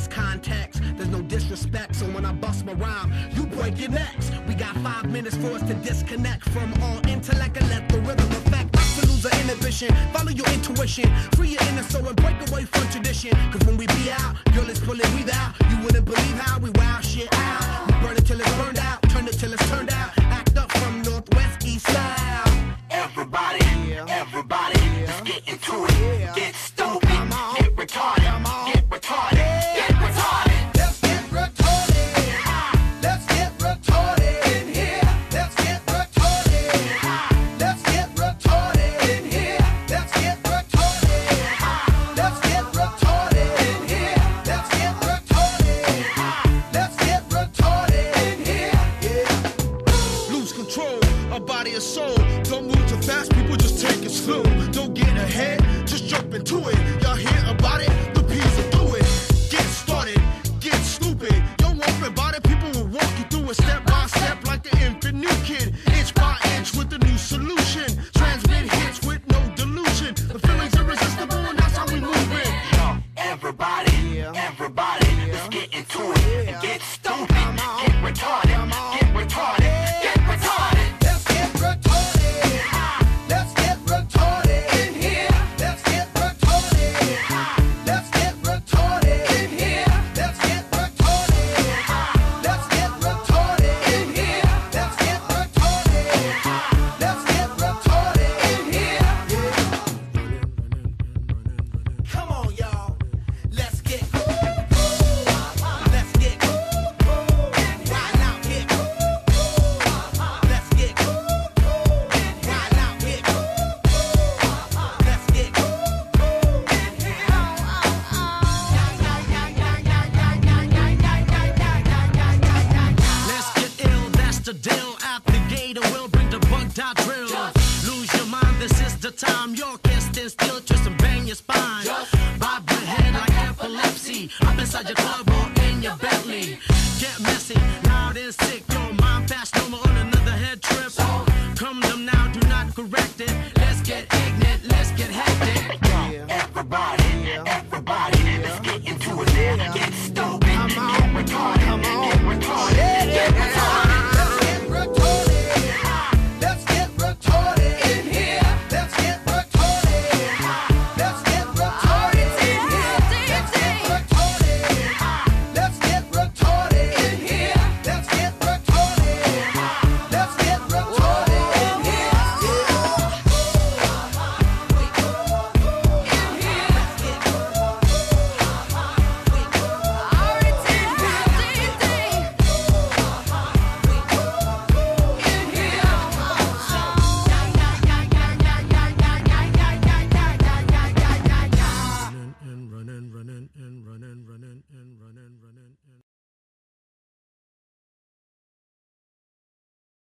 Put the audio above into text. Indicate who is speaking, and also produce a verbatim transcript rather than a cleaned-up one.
Speaker 1: this context. There's no disrespect, so when I bust my rhyme, you break your necks. We got five minutes for us to disconnect from all intellect and let the rhythm affect. Not to lose our inhibition, follow your intuition, free your inner soul and break away from tradition. Cause when we be out, girl, it's pulling we out. You wouldn't believe how we wow shit out. We burn it till it's burned out, turn it till it's turned out. Act up from northwest, east, south.
Speaker 2: Everybody, everybody, let's get into it. Get stupid, get retarded, get retarded, get retarded.
Speaker 3: Let's get retarded. Let's get retarded in here. Let's get retarded. Let's get retarded in here. Let's get retarded. Let's get retarded in here. Let's get retarded. Let's get retarded in here. Yeah.
Speaker 4: Lose control of body and soul. Don't move too fast, people, just take it slow. Don't get ahead, just jump into it. Y'all hear about it? The P's will do it. Get started, get stupid. Yo, open about it, people will walk you through it step by step like the infant new kid. Inch by inch with a new solution. Transmit hits with no delusion. The feeling's irresistible and that's how we move it.
Speaker 2: Yo, everybody, everybody, let's get into it. And get stupid, get retarded, get retarded, get retarded.
Speaker 3: Let's get retarded. Let's get retarded in here. Let's get retarded. Let's get retarded in here. Let's get retarded. Let's get retarded in here. Let's get retarded. Let's get retarded in here. Yeah.
Speaker 1: Come on, y'all. Let's get Let's get right out here. Let's get right out here. Let's get Let's get ill, that's the deal. At the gate, and we'll bring the bug dot drill. Lose your mind, this is the time. Your can't stand still, twist and bang your spine. Bob your head like epilepsy. Up inside your club or in your Bentley. Get messy, loud and sick. Your